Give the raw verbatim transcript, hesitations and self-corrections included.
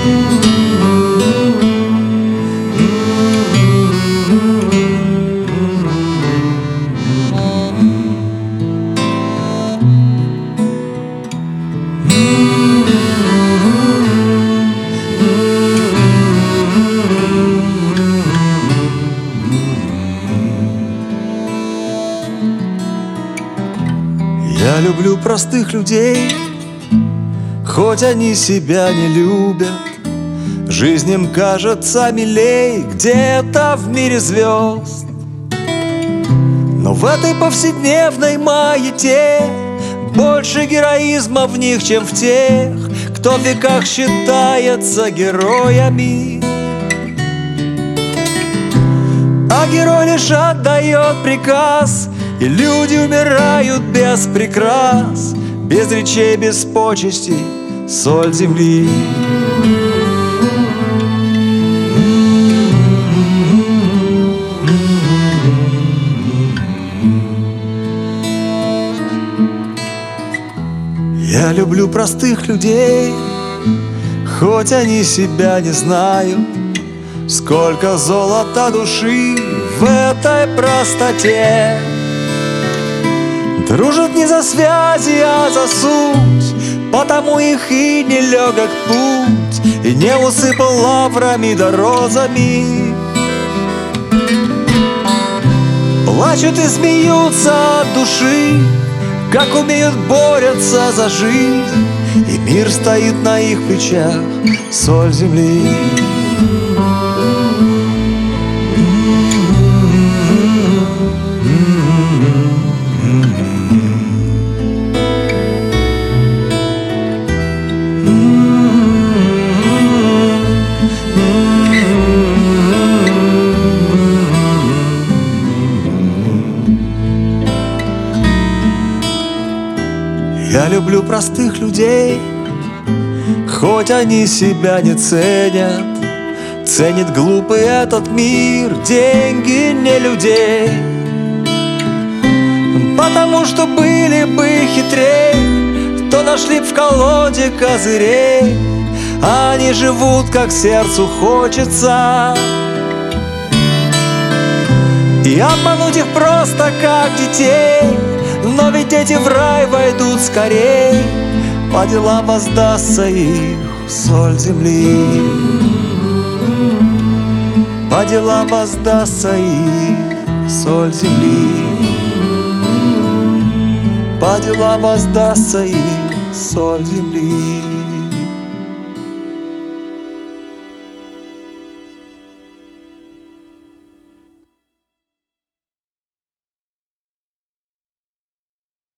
Я люблю простых людей, хоть они себя не любят. Жизнь им кажется милей где-то в мире звезд. Но в этой повседневной маяте больше героизма в них, чем в тех, кто в веках считается героями. А герой лишь отдает приказ, и люди умирают без прикрас, без речей, без почестей, соль земли. Я люблю простых людей, хоть они себя не знают. Сколько золота души в этой простоте. Дружат не за связи, а за суть, потому их и не легок путь, и не усыпал лаврами да розами. Плачут и смеются от души, как умеют борются за жизнь, и мир стоит на их плечах, соль земли. Я люблю простых людей, хоть они себя не ценят. Ценит глупый этот мир деньги не людей, потому что были бы хитрей, то нашли б в колоде козырей. Они живут, как сердцу хочется, и обмануть их просто как детей. Но ведь дети в рай войдут скорей, по делам воздастся их соль земли. По делам воздастся их соль земли. По делам воздастся их соль земли.